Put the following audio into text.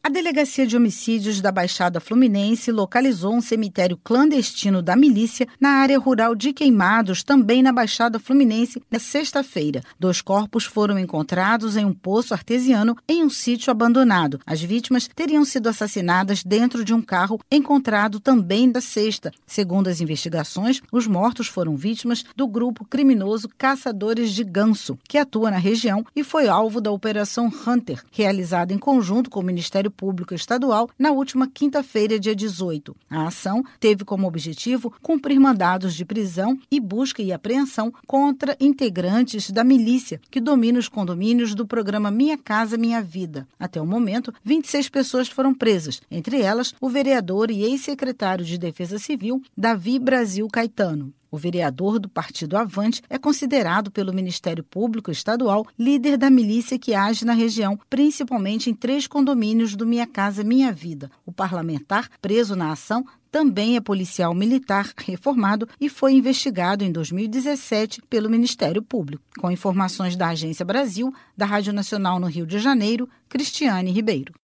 A Delegacia de Homicídios da Baixada Fluminense localizou um cemitério clandestino da milícia na área rural de Queimados, também na Baixada Fluminense, na sexta-feira. 2 corpos foram encontrados em um poço artesiano em um sítio abandonado. As vítimas teriam sido assassinadas dentro de um carro encontrado também na sexta. Segundo as investigações, os mortos foram vítimas do grupo criminoso Caçadores de Ganso, que atua na região e foi alvo da Operação Hunter, realizada em conjunto com o Ministério Público Estadual na última quinta-feira, dia 18. A ação teve como objetivo cumprir mandados de prisão e busca e apreensão contra integrantes da milícia que domina os condomínios do programa Minha Casa Minha Vida. Até o momento, 26 pessoas foram presas, entre elas o vereador e ex-secretário de Defesa Civil, Davi Brasil Caetano. O vereador do Partido Avante é considerado pelo Ministério Público Estadual líder da milícia que age na região, principalmente em 3 condomínios do Minha Casa Minha Vida. O parlamentar, preso na ação, também é policial militar reformado e foi investigado em 2017 pelo Ministério Público. Com informações da Agência Brasil, da Rádio Nacional no Rio de Janeiro, Cristiane Ribeiro.